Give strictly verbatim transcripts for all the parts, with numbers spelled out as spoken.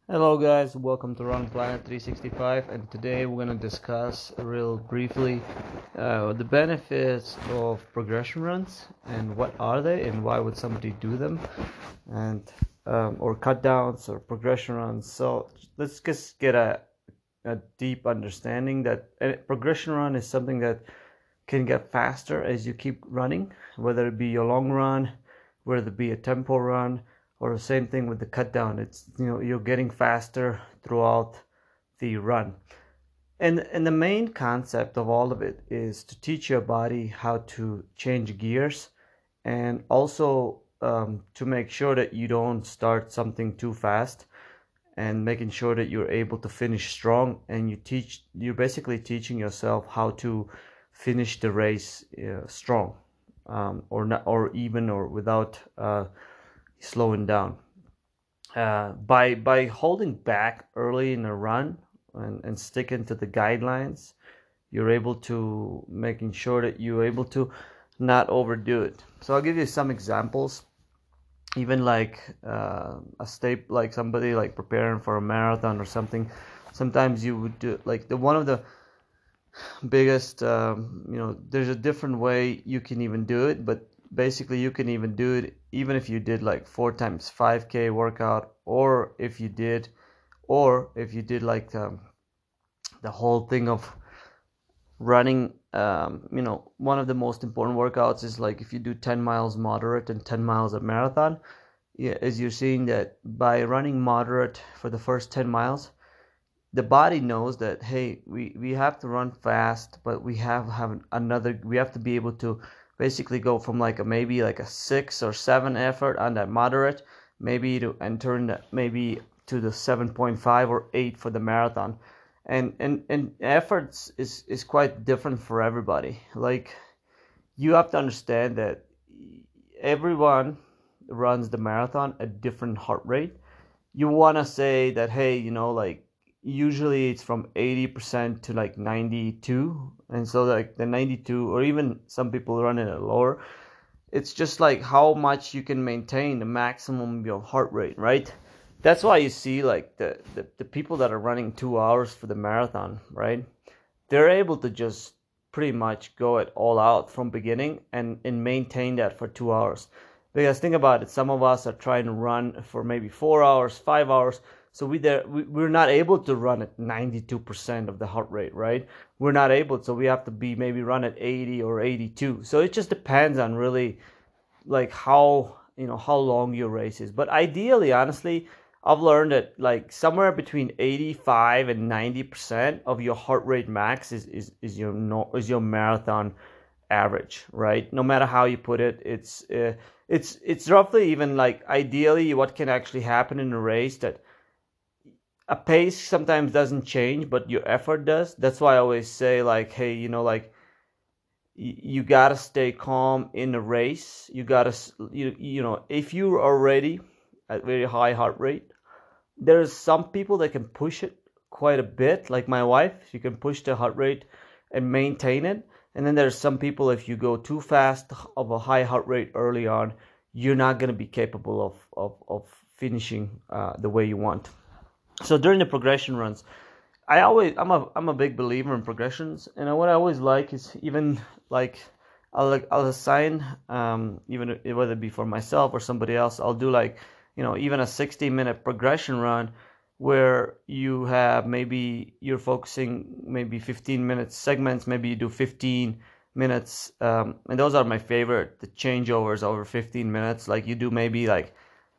Hello guys, welcome to Run Planet three sixty-five, and today we're going to discuss real briefly uh, the benefits of progression runs and what are they and why would somebody do them, and um, or cut downs or progression runs. So let's just get a, a deep understanding that a progression run is something that can get faster as you keep running, whether it be your long run, whether it be a tempo run, or the same thing with the cut down. It's, you know, you're getting faster throughout the run. And and the main concept of all of it is to teach your body how to change gears, and also um, to make sure that you don't start something too fast, and making sure that you're able to finish strong. And you teach you're basically teaching yourself how to finish the race uh, strong, um, or not, or even or without uh, slowing down. Uh, by by holding back early in a run, and, and sticking to the guidelines, you're able to making sure that you're able to not overdo it. So I'll give you some examples. Even like uh, a step, like somebody like preparing for a marathon or something. Sometimes you would do like the one of the biggest, um, you know, there's a different way you can even do it, but basically you can even do it even if you did like four times five K workout, or if you did, or if you did like um, the whole thing of running. Um, you know, one of the most important workouts is like if you do ten miles moderate and ten miles a marathon. Yeah, as you're seeing that by running moderate for the first ten miles, the body knows that, hey, we we have to run fast, but we have have another we have to be able to basically go from like a maybe like a six or seven effort on that moderate, maybe to and turn that maybe to the seven point five or eight for the marathon. And and and efforts is is quite different for everybody. Like, you have to understand that everyone runs the marathon at different heart rate. You want to say that, hey, you know, like usually it's from eighty percent to like ninety-two, and so like the ninety-two, or even some people run it at lower. It's just like how much you can maintain the maximum of your heart rate, right? That's why you see like the, the, the people that are running two hours for the marathon, right? They're able to just pretty much go it all out from beginning, and, and maintain that for two hours. Because think about it, some of us are trying to run for maybe four hours, five hours. So we there we, we're not able to run at ninety-two percent of the heart rate, right? We're not able, so we have to be maybe run at eighty or eighty-two. So it just depends on really like how, you know, how long your race is. But ideally, honestly, I've learned that like somewhere between eighty-five and ninety percent of your heart rate max is is, is your no, is your marathon average, right? No matter how you put it, it's uh, it's it's roughly even like ideally what can actually happen in a race, that a pace sometimes doesn't change, but your effort does. That's why I always say like, hey, you know, like you gotta stay calm in a race. You gotta, you, you know, if you're already at very high heart rate, there's some people that can push it quite a bit, like my wife. She can push the heart rate and maintain it. And then there's some people, if you go too fast of a high heart rate early on, you're not going to be capable of of, of finishing uh, the way you want. So during the progression runs, I always I'm a I'm a big believer in progressions, and what I always like is, even like I'll like I'll assign, um even whether it be for myself or somebody else, I'll do like, you know, even a sixty minute progression run, where you have, maybe you're focusing maybe fifteen minutes segments, maybe you do fifteen minutes, um and those are my favorite, the changeovers over fifteen minutes. Like you do maybe like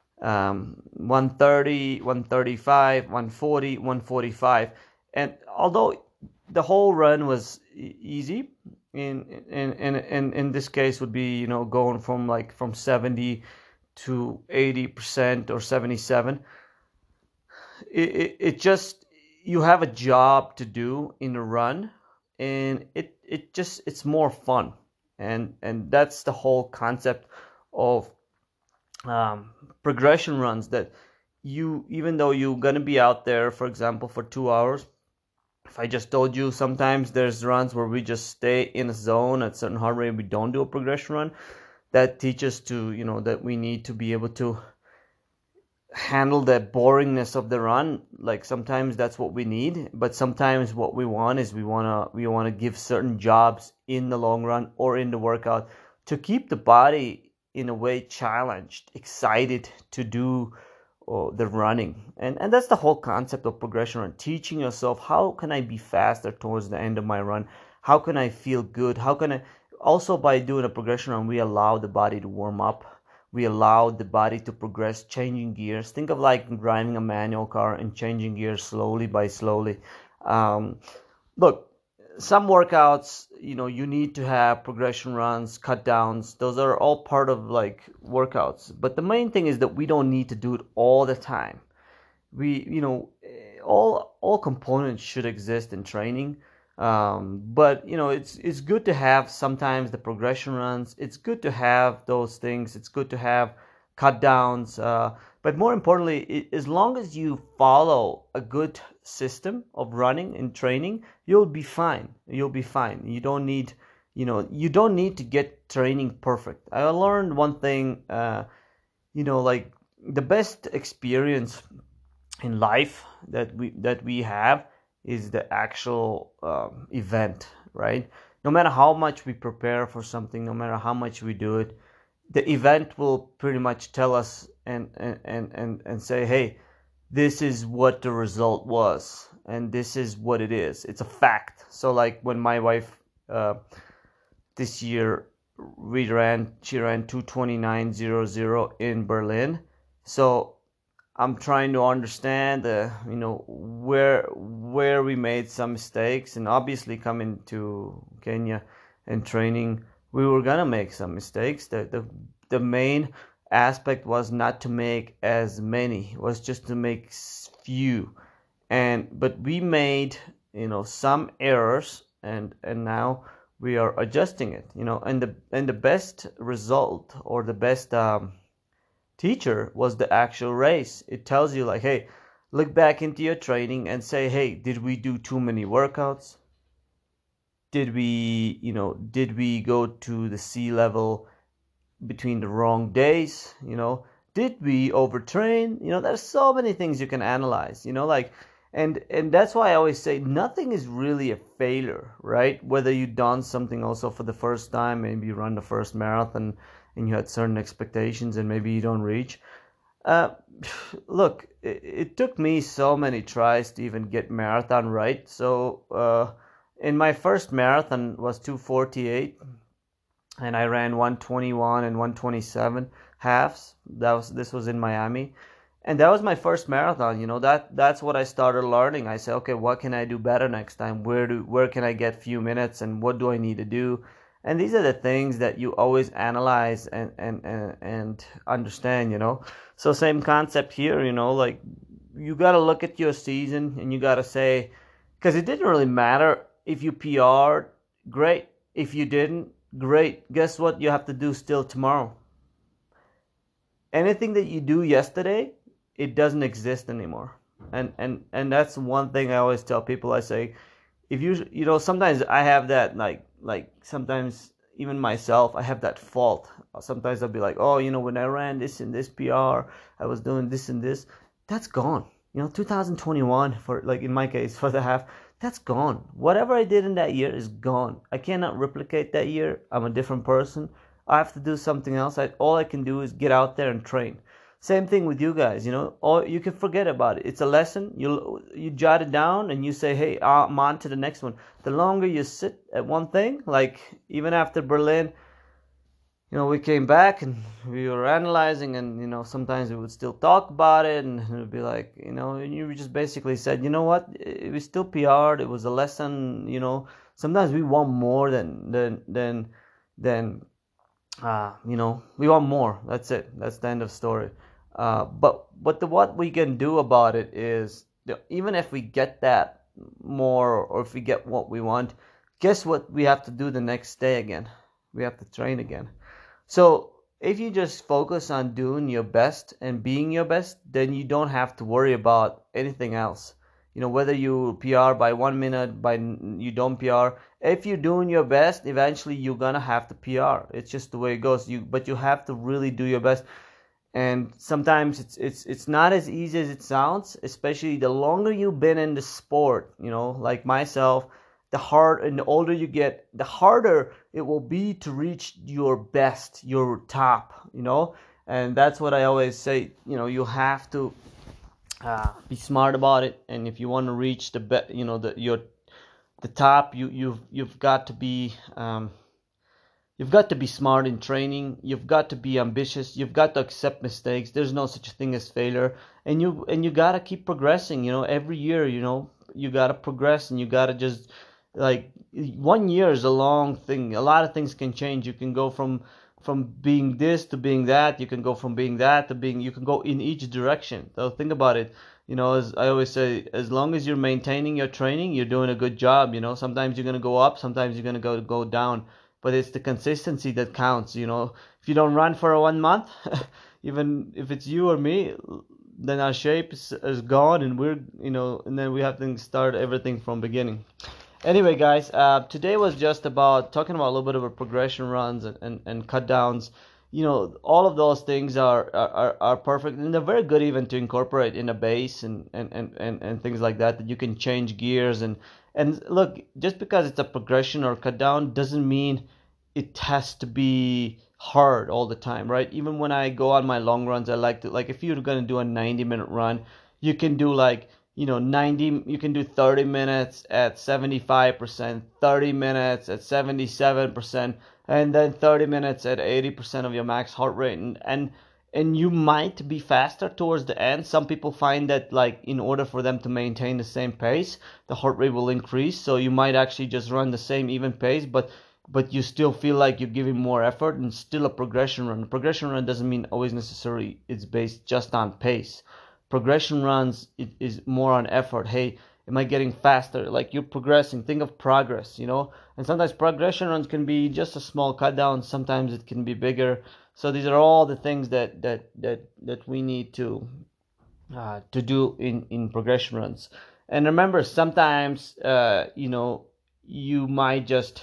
um, one thirty, one thirty-five, one forty, one forty-five. And although the whole run was e- easy, in in, in in in this case would be, you know, going from like from seventy to eighty percent or seventy-seven, it, it, it just, you have a job to do in a run, and it it just it's more fun. And and that's the whole concept of um, progression runs, that you, even though you're gonna be out there, for example, for two hours. If I just told you, sometimes there's runs where we just stay in a zone at certain heart rate, we don't do a progression run. That teaches to, you know, that we need to be able to handle the boringness of the run. Like sometimes that's what we need, but sometimes what we want is we want to we want to give certain jobs in the long run or in the workout to keep the body in a way challenged, excited to do uh, the running. And and that's the whole concept of progression run, teaching yourself how can I be faster towards the end of my run, how can I feel good, how can I also, by doing a progression run, we allow the body to warm up. We allow the body to progress, changing gears. Think of like driving a manual car and changing gears slowly by slowly. Um, look, some workouts, you know, you need to have progression runs, cut downs. Those are all part of like workouts. But the main thing is that we don't need to do it all the time. We, you know, all all components should exist in training. Um, but you know, it's it's good to have sometimes the progression runs. It's good to have those things. It's good to have cut downs. Uh, but more importantly, it, as long as you follow a good system of running and training, you'll be fine. You'll be fine. You don't need, you know, you don't need to get training perfect. I learned one thing. Uh, you know, like the best experience in life that we that we have is the actual um, event, right? No matter how much we prepare for something, no matter how much we do it, the event will pretty much tell us and and and and, and say, hey, this is what the result was and this is what it is. It's a fact. So like when my wife uh, this year we ran she ran two twenty-nine zero zero in Berlin. So I'm trying to understand, uh, you know, where where we made some mistakes, and obviously coming to Kenya and training, we were gonna make some mistakes. The the the main aspect was not to make as many, was just to make few, and but we made, you know, some errors, and and now we are adjusting it, you know, and the and the best result or the best um, teacher was the actual race. It tells you like, hey, look back into your training and say, hey, did we do too many workouts? Did we, you know, did we go to the sea level between the wrong days? You know, did we overtrain? You know, there's so many things you can analyze, you know, like, and and that's why I always say nothing is really a failure, right? Whether you've done something also for the first time, maybe you run the first marathon and you had certain expectations and maybe you don't reach. Uh, look, it, it took me so many tries to even get marathon right. So uh, in my first marathon was two forty-eight, and I ran one twenty-one and one twenty-seven halves. That was this was in Miami, and that was my first marathon. You know, that that's what I started learning. I said, okay, what can I do better next time? Where do where can I get few minutes, and what do I need to do? And these are the things that you always analyze and and and, and understand. You know, so same concept here. You know, like you got to look at your season and you got to say, because it didn't really matter if you P R'd, great. If you didn't, great. Guess what? You have to do still tomorrow. Anything that you do yesterday, it doesn't exist anymore. And and and that's one thing I always tell people. I say, if you you know, sometimes I have that like like sometimes even myself I have that fault. Sometimes I'll be like, oh, you know, when I ran this and this P R, I was doing this and this. That's gone. You know, two thousand twenty-one for like in my case for the half, that's gone. Whatever I did in that year is gone. I cannot replicate that year. I'm a different person. I have to do something else. I, all I can do is get out there and train. Same thing with you guys, you know, or you can forget about it. It's a lesson. You you jot it down and you say, hey, I'm on to the next one. The longer you sit at one thing, like even after Berlin, you know, we came back and we were analyzing, and you know, sometimes we would still talk about it, and it would be like, you know, and you just basically said, you know what, it was still P R'd. It was a lesson. You know, sometimes we want more than than than than uh, you know, we want more. That's it. That's the end of story. Uh, but but the what we can do about it is, even if we get that more, or if we get what we want, guess what we have to do the next day again? We have to train again. So if you just focus on doing your best and being your best, then you don't have to worry about anything else. You know, whether you P R by one minute, by you don't P R. If you're doing your best, eventually you're gonna have to P R. It's just the way it goes. You, but you have to really do your best. and sometimes it's it's it's not as easy as it sounds, especially the longer you've been in the sport, you know, like myself. The hard and the older you get, the harder it will be to reach your best, your top, you know. And that's what I always say, you know, you have to uh, be smart about it. And if you want to reach the be- you know, the your the top, you you've you've got to be um, you've got to be smart in training. You've got to be ambitious. You've got to accept mistakes. There's no such thing as failure. And you and you gotta keep progressing. You know, every year, you know, you gotta progress, and you gotta just like one year is a long thing. A lot of things can change. You can go from from being this to being that. You can go from being that to being. You can go in each direction. So think about it. You know, as I always say, as long as you're maintaining your training, you're doing a good job. You know, sometimes you're gonna go up, sometimes you're gonna go go down, but it's the consistency that counts. You know, if you don't run for a one month, even if it's you or me, then our shape is, is gone, and we're, you know, and then we have to start everything from beginning. Anyway, guys, uh, today was just about talking about a little bit of a progression runs and, and, and cut downs. You know, all of those things are, are, are perfect, and they're very good even to incorporate in a base and, and, and, and, and things like that, that you can change gears. And, and look, just because it's a progression or cut down doesn't mean it has to be hard all the time, right? Even when I go on my long runs, I like to, like, if you're going to do a ninety minute run, you can do like, you know, ninety, you can do thirty minutes at seventy-five percent, thirty minutes at seventy-seven percent, and then thirty minutes at eighty percent of your max heart rate. And, and, and you might be faster towards the end. Some people find that, like, in order for them to maintain the same pace, the heart rate will increase. So you might actually just run the same even pace, but but you still feel like you're giving more effort, and still a progression run. A progression run doesn't mean always necessarily it's based just on pace. Progression runs, it is more on effort. Hey, am I getting faster? Like, you're progressing. Think of progress, you know. And sometimes progression runs can be just a small cut down. Sometimes it can be bigger. So these are all the things that that that that we need to uh, to do in in progression runs. And remember, sometimes uh, you know, you might just,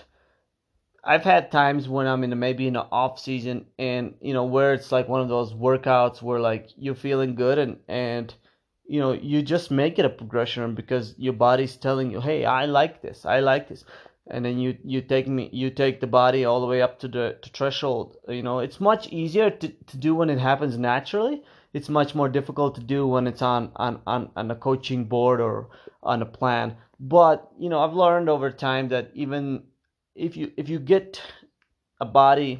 I've had times when I'm in a, maybe in an off season, and you know, where it's like one of those workouts where like you're feeling good, and and you know, you just make it a progression because your body's telling you, hey, I like this, I like this. And then you you take me you take the body all the way up to the to threshold. You know, it's much easier to, to do when it happens naturally. It's much more difficult to do when it's on on on, on a coaching board or on a plan. But you know, I've learned over time that even if you if you get a body,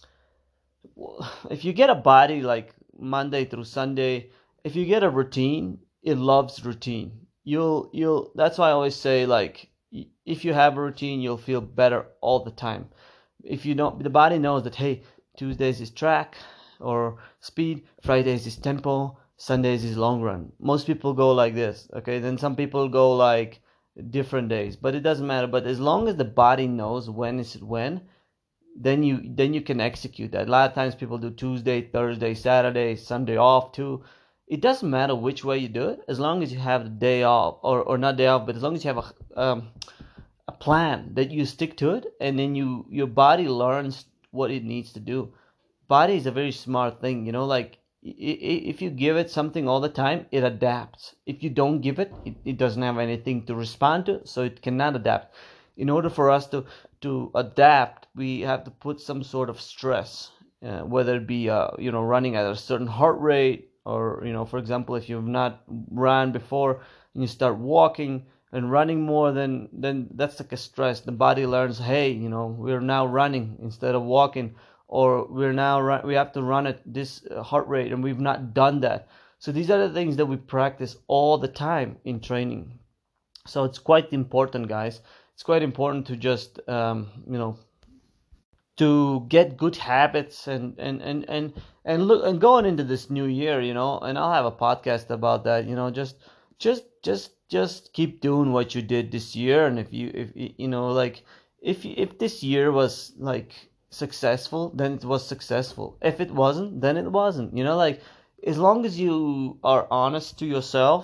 if you get a body like Monday through Sunday, if you get a routine, it loves routine. You'll you'll that's why I always say, like, if you have a routine, you'll feel better all the time. If you don't, the body knows that, hey, Tuesdays is track or speed, Fridays is tempo, Sundays is long run. Most people go like this, okay? Then some people go like different days, but it doesn't matter. But as long as the body knows when is it when, then you then you can execute that. A lot of times people do Tuesday, Thursday, Saturday, Sunday off too. It doesn't matter which way you do it, as long as you have the day off, or, or not day off, but as long as you have a um, a plan that you stick to it, and then you your body learns what it needs to do. Body is a very smart thing, you know, like, if you give it something all the time, it adapts. If you don't give it, it, it doesn't have anything to respond to, so it cannot adapt. In order for us to to adapt, we have to put some sort of stress, uh, whether it be uh, you know, running at a certain heart rate, or, you know, for example, if you've not run before and you start walking and running more, then then that's like a stress. The body learns, hey, you know, we're now running instead of walking, or we're now run, we have to run at this uh, heart rate, and we've not done that. So these are the things that we practice all the time in training. So it's quite important, guys. It's quite important to just um, you know, to get good habits, and and and and and look, and going into this new year, you know, and I'll have a podcast about that. You know, just just just just keep doing what you did this year. And if you if you know, like, if if this year was like successful, then it was successful. If it wasn't, then it wasn't. You know, like, as long as you are honest to yourself.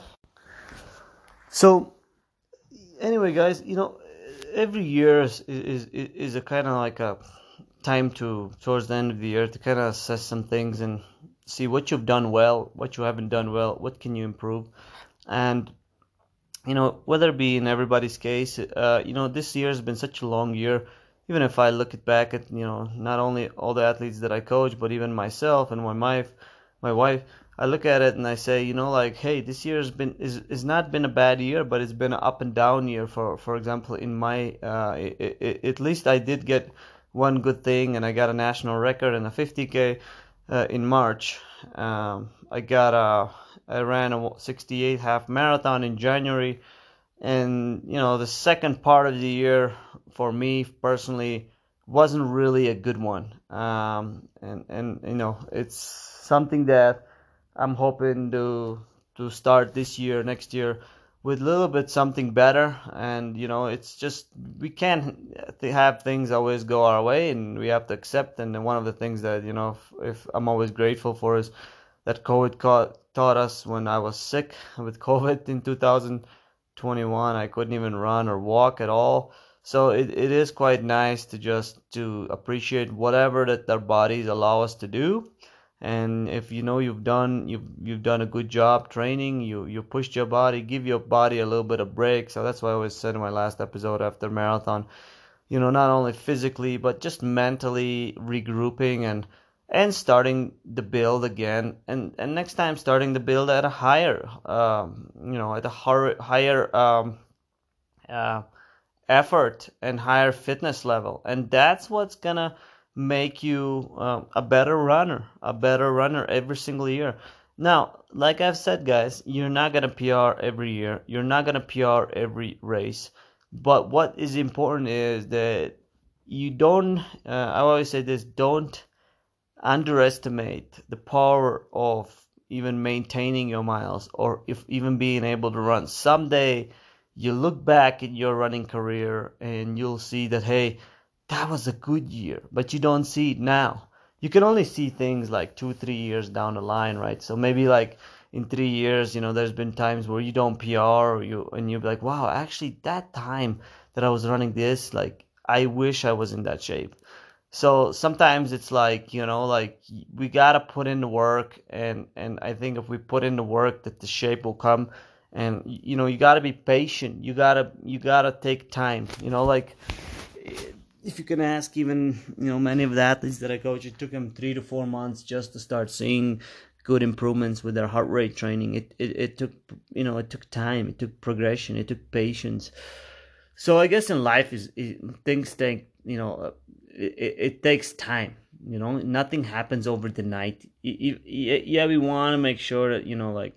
So anyway, guys, you know, every year is is is a kind of like a time to, towards the end of the year, to kind of assess some things. And see what you've done well, what you haven't done well, what can you improve. And you know, whether it be in everybody's case, uh, you know, this year has been such a long year. Even if I look at back at, you know, not only all the athletes that I coach, but even myself and my wife, my wife, I look at it and I say, you know, like, hey, this year has been is is not been a bad year, but it's been an up and down year. For for example, in my, uh, I I at least I did get one good thing, and I got a national record in a fifty K uh, in March. Um, I got a I ran a sixty-eight half marathon in January, and you know the second part of the year for me personally wasn't really a good one. Um, and and you know it's something that I'm hoping to to start this year, next year, with a little bit something better. And you know it's just we can't have things always go our way, and we have to accept. And one of the things that you know if, if I'm always grateful for is that COVID caught, taught us when I was sick with COVID in two thousand twenty-one. I couldn't even run or walk at all. So it, it is quite nice to just to appreciate whatever that our bodies allow us to do. And if you know you've done you've you've done a good job training, you you pushed your body, give your body a little bit of break. So that's why I always said in my last episode after marathon, you know, not only physically but just mentally regrouping and and starting the build again, and and next time starting the build at a higher, um, you know, at a higher higher um, uh, effort and higher fitness level, and that's what's gonna make you uh, a better runner, a better runner every single year. Now, like I've said, guys, you're not gonna P R every year. You're not gonna P R every race. But what is important is that you don't. Uh, I always say this: don't underestimate the power of even maintaining your miles, or if even being able to run. Someday you look back at your running career and you'll see that, hey, that was a good year, but you don't see it now. You can only see things like two, three years down the line, right? So maybe like in three years, you know, there's been times where you don't P R, or you and you're like, wow, actually that time that I was running this, like I wish I was in that shape. So sometimes it's like, you know, like we gotta put in the work, and and I think if we put in the work, that the shape will come. And you know, you gotta be patient. You gotta you gotta take time. You know, like if you can ask even, you know, many of the athletes that I coach, it took them three to four months just to start seeing good improvements with their heart rate training. It it, it took, you know, it took time. It took progression. It took patience. So I guess in life is, is things take, you know, uh, it, it takes time. You know, nothing happens over the night. Yeah, we want to make sure that, you know, like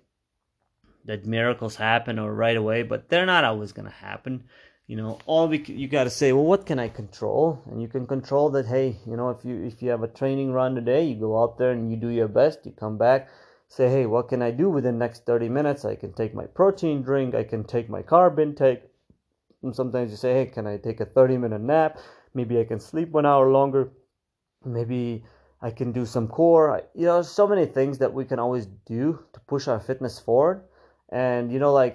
that miracles happen or right away, but they're not always gonna happen. You know, all we you got to say, well, what can I control? And you can control that. Hey, you know, if you if you have a training run today, you go out there and you do your best. You come back, say, hey, what can I do within the next thirty minutes? I can take my protein drink. I can take my carb intake. And sometimes you say, hey, can I take a thirty minute nap? Maybe I can sleep one hour longer. Maybe I can do some core. You know, so many things that we can always do to push our fitness forward. And, you know, like,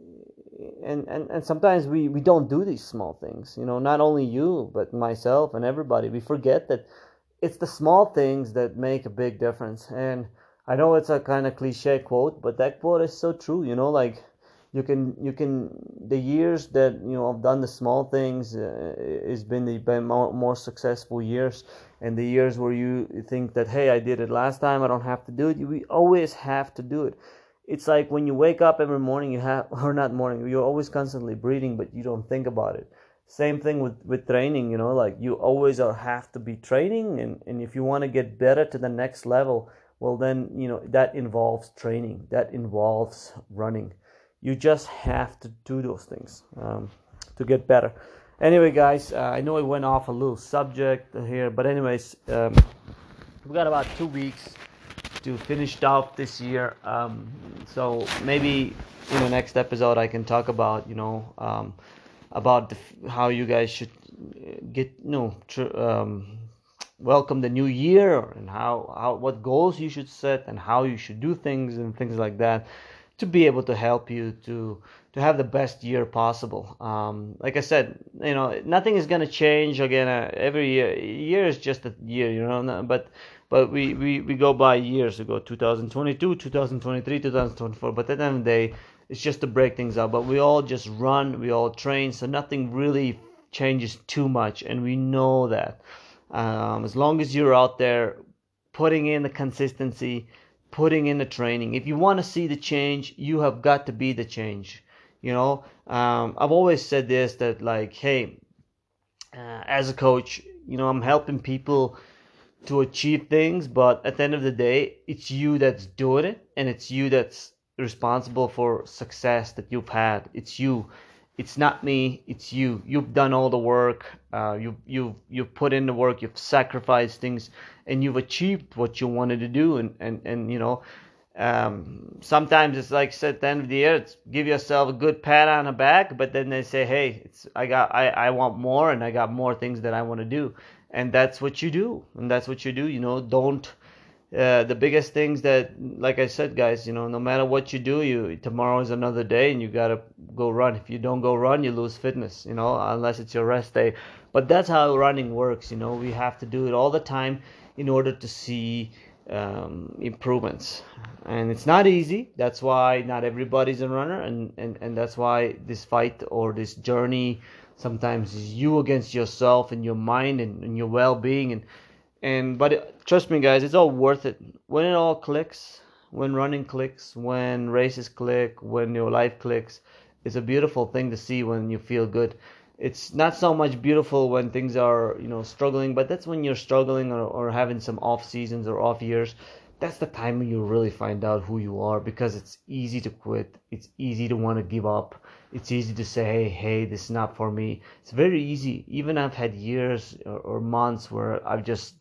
and, and, and sometimes we, we don't do these small things. You know, not only you, but myself and everybody. We forget that it's the small things that make a big difference. And I know it's a kind of cliche quote, but that quote is so true. You know, like, you can you can the years that you know I've done the small things uh, has been the more, more successful years, and the years where you think that, hey, I did it last time, I don't have to do it. We always have to do it. It's like when you wake up every morning, you have, or not morning, you're always constantly breathing, but you don't think about it. Same thing with with training. You know, like you always are have to be training, and and if you want to get better to the next level, well then, you know, that involves training, that involves running. You just have to do those things um, to get better. Anyway, guys, uh, I know I went off a little subject here, but anyways, um, we've got about two weeks to finish off this year. Um, so maybe in the next episode, I can talk about, you know, um, about the, how you guys should get, you know, tr- um, welcome the new year, and how, how what goals you should set and how you should do things and things like that. to be able to help you to to have the best year possible. Um, like I said, you know, nothing is gonna change again uh, every year. Year is just a year, you know. no- But but we, we, we go by years. We go two thousand twenty-two, two thousand twenty-three, two thousand twenty-four. But at the end of the day, it's just to break things up. But we all just run, we all train, so nothing really changes too much, and we know that. Um, as long as you're out there putting in the consistency, putting in the training. If you want to see the change, you have got to be the change. You know, um, I've always said this, that like, hey, uh, as a coach, you know, I'm helping people to achieve things, but at the end of the day, it's you that's doing it, and it's you that's responsible for success that you've had. It's you. It's not me. It's you. You've done all the work. Uh, you you've you've put in the work. You've sacrificed things, and you've achieved what you wanted to do. And and and you know, um, sometimes it's like at the end of the year, it's give yourself a good pat on the back, but then they say, hey, it's I got I I want more, and I got more things that I want to do, and that's what you do, and that's what you do. You know, don't. Uh, the biggest things that, like I said, guys, you know, no matter what you do, you tomorrow is another day, and you gotta go run. If you don't go run, you lose fitness, you know, unless it's your rest day. But that's how running works, you know. We have to do it all the time in order to see um, improvements, and it's not easy. That's why not everybody's a runner, and and and that's why this fight or this journey sometimes is you against yourself and your mind and, and your well-being. and and but it, trust me, guys, it's all worth it when it all clicks. When running clicks, when races click, when your life clicks, it's a beautiful thing to see when you feel good. It's not so much beautiful when things are, you know, struggling, but that's when you're struggling, or, or having some off seasons or off years. That's the time when you really find out who you are, because it's easy to quit. It's easy to want to give up. It's easy to say, hey, hey, this is not for me. It's very easy. Even I've had years or, or months where I've just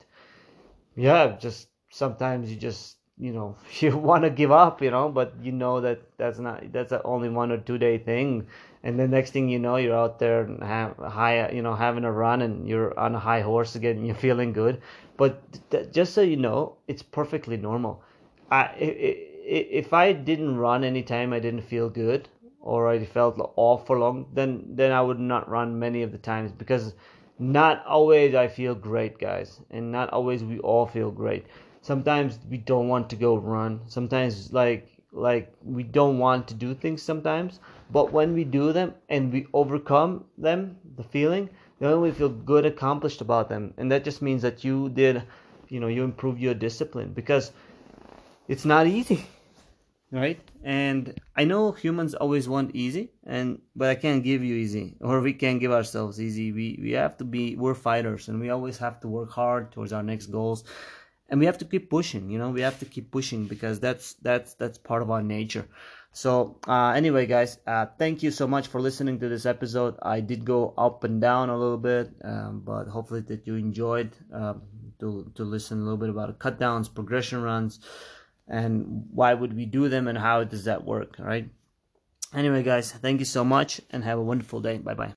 yeah, just sometimes you just, you know, you want to give up, you know, but you know that that's not, that's a only one or two day thing. And the next thing you know, you're out there and have high, you know, having a run, and you're on a high horse again, and you're feeling good. But th- just so you know, it's perfectly normal. I, I, if I didn't run anytime I didn't feel good, or I felt off for long, then then I would not run many of the times, because not always I feel great, guys, and not always we all feel great. Sometimes we don't want to go run. Sometimes like like we don't want to do things sometimes, but when we do them and we overcome them, the feeling, then we feel good, accomplished about them, and that just means that you did, you know, you improve your discipline, because it's not easy, right? And I know humans always want easy, and but I can't give you easy, or we can't give ourselves easy. We we have to be, we're fighters, and we always have to work hard towards our next goals, and we have to keep pushing. You know, we have to keep pushing, because that's that's that's part of our nature. So uh, anyway, guys, uh, thank you so much for listening to this episode. I did go up and down a little bit, um, but hopefully that you enjoyed um, to to listen a little bit about cut downs, progression runs, and why would we do them, and how does that work. All right, anyway, guys, thank you so much, and have a wonderful day. Bye bye.